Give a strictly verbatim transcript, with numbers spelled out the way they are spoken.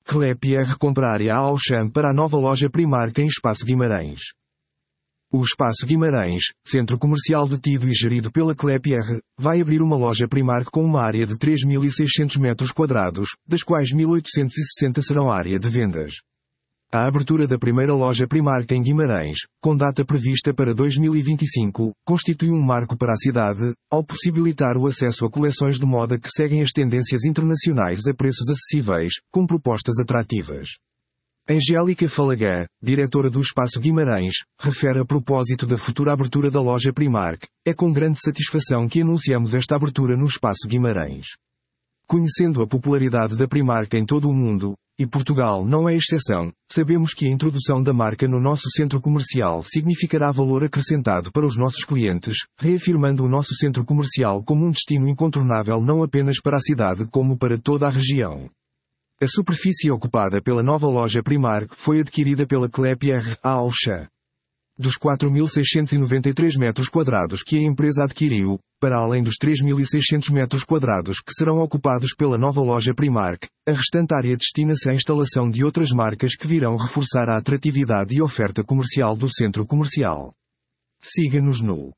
Klépierre compra área à Auchan para a nova loja Primark em Espaço Guimarães. O Espaço Guimarães, centro comercial detido e gerido pela Klépierre, vai abrir uma loja Primark com uma área de três mil e seiscentos metros quadrados, das quais mil oitocentos e sessenta serão área de vendas. A abertura da primeira loja Primark em Guimarães, com data prevista para dois mil e vinte e cinco, constitui um marco para a cidade, ao possibilitar o acesso a coleções de moda que seguem as tendências internacionais a preços acessíveis, com propostas atrativas. Angélica Falagã, diretora do Espaço Guimarães, refere a propósito da futura abertura da loja Primark: é com grande satisfação que anunciamos esta abertura no Espaço Guimarães. Conhecendo a popularidade da Primark em todo o mundo, e Portugal não é exceção, sabemos que a introdução da marca no nosso centro comercial significará valor acrescentado para os nossos clientes, reafirmando o nosso centro comercial como um destino incontornável não apenas para a cidade como para toda a região. A superfície ocupada pela nova loja Primark foi adquirida pela Klépierre à Auchan. Dos quatro mil seiscentos e noventa e três metros quadrados que a empresa adquiriu, para além dos três mil e seiscentos metros quadrados que serão ocupados pela nova loja Primark, a restante área destina-se à instalação de outras marcas que virão reforçar a atratividade e oferta comercial do centro comercial. Siga-nos no